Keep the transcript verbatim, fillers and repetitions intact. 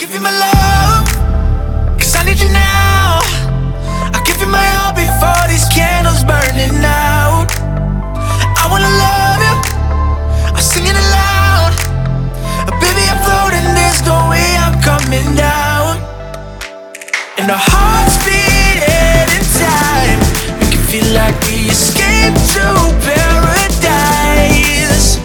give you my love, cause I need you now. I'll give you my all before these candles burning out. I wanna love you, I'm singing it loud. Baby, I'm floating, there's no way I'm coming down. And our hearts beating in time, make it feel like we escaped to paradise.